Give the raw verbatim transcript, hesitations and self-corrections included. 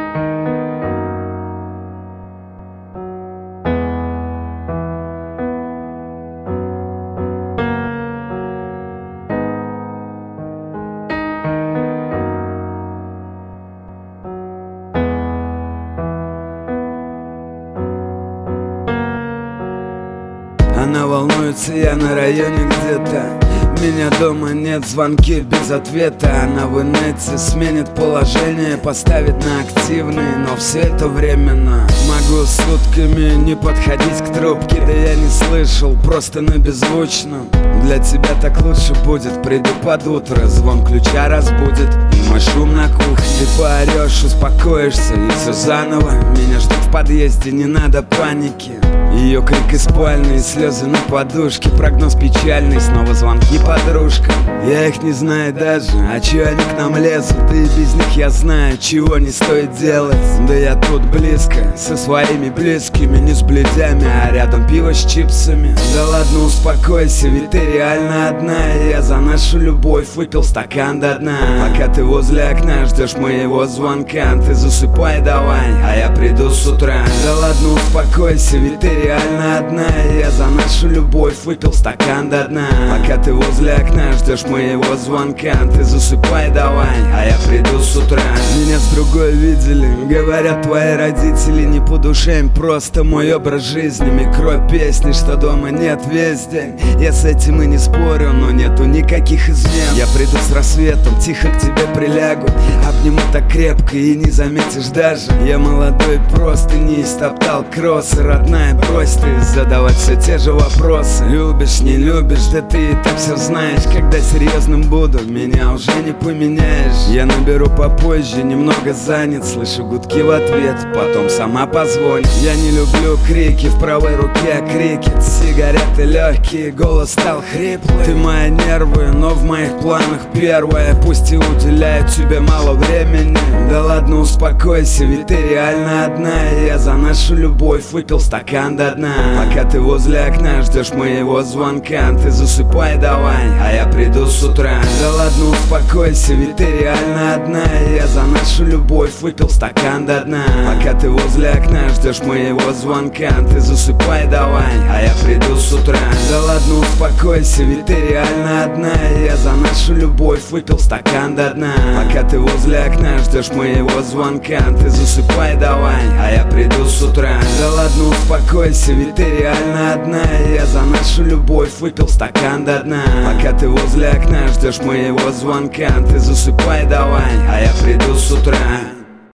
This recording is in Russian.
Она волнуется, я на районе где-то. Меня дома нет, звонки без ответа. Она в инете сменит положение, поставит на активный, но все это временно. Могу сутками не подходить к трубке, да я не слышал, просто на беззвучном. Для тебя так лучше будет, приду под утро, звон ключа разбудит и мой шум на кухне. Ты поорешь, успокоишься и все заново. Меня ждут в подъезде, не надо паники. Ее крик из спальни, слезы на подушке, прогноз печальный, снова звонки подружкам. Я их не знаю даже, а че они к нам лезут, да и без них я знаю, чего не стоит делать. Да я тут близко, со своими близкими, не с бледями, а рядом пиво с чипсами. Да ладно, успокойся, ведь ты реально одна, и я за нашу любовь выпил стакан до дна. Пока ты возле окна ждешь моего звонка, ты засыпай давай, а я приду с утра. Да ладно, успокойся, ведь ты реально одна, и я за нашу любовь выпил стакан до дна. Пока ты возле окна ждешь моего звонка, ты засыпай давай, а я приду с утра. Меня с другой видели, говорят твои родители, не по душе им просто мой образ жизни. Микро песни, что дома нет весь день. Я с этим и не спорю, но нету никаких измен. Я приду с рассветом, тихо к тебе прилягу, обниму так крепко и не заметишь даже. Я молодой, просто не истоптал кроссы. Родная, брось ты задавать все те же вопросы. Любишь, не любишь, да ты и так все знаешь. Когда серьезным буду, меня уже не поменяешь. Я наберу попозже, немного занят, слышу гудки в ответ, потом сама позвонит. Я не люблю крики, в правой руке крикет, сигареты легкие, голос стал хриплый. Ты мои нервы, но в моих планах первое, пусть и уделяет тебе мало времени. Да ладно, успокойся, ведь ты реально одна, и я за нашу любовь выпил стакан до дна. Пока ты возле окна ждешь моего звонка, ты засыпай давай, а я приду с утра. Да ладно, успокойся, ведь ты реально одна, и я за нашу любовь выпил стакан до дна. Пока ты возле окна ждешь моего звонка, ты засыпай давай, а я приду с утра. Да ладно, успокойся, ведь ты реально одна, и я за нашу любовь выпил стакан до дна. Пока ты возле окна ждешь моего звонка, ты засыпай давай, а я приду с утра. Да ладно, успокойся, ведь ты реально одна, и я за нашу любовь выпил стакан до дна. Пока ты возле окна ждешь моего звонка, ты засыпай давай, а я приду с утра.